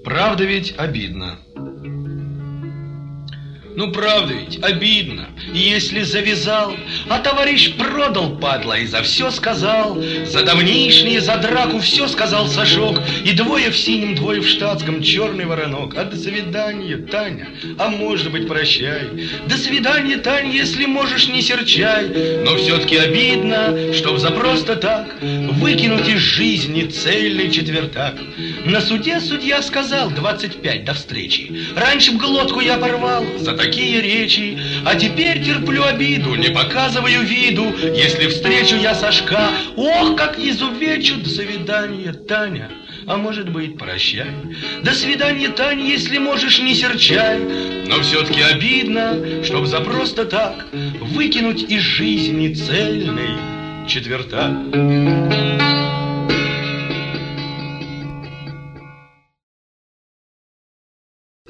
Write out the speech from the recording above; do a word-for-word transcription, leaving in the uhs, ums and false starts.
Правда ведь обидно. Ну правда ведь обидно, если завязал, а товарищ продал, падла, и за все сказал. За давнишние, за драку все сказал Сашок, и двое в синем, двое в штатском, черный воронок. А до свидания, Таня, а может быть прощай. До свидания, Таня, если можешь, не серчай. Но все-таки обидно, чтоб за просто так выкинуть из жизни цельный четвертак. На суде судья сказал: двадцать пять, до встречи. Раньше б глотку я порвал за такие речи, а теперь терплю обиду, не показываю виду. Если встречу я Сашка, ох, как изувечу. До свидания, Таня, а может быть прощай. До свидания, Таня, если можешь, не серчай. Но все-таки обидно, чтоб за просто так выкинуть из жизни цельный четвертак.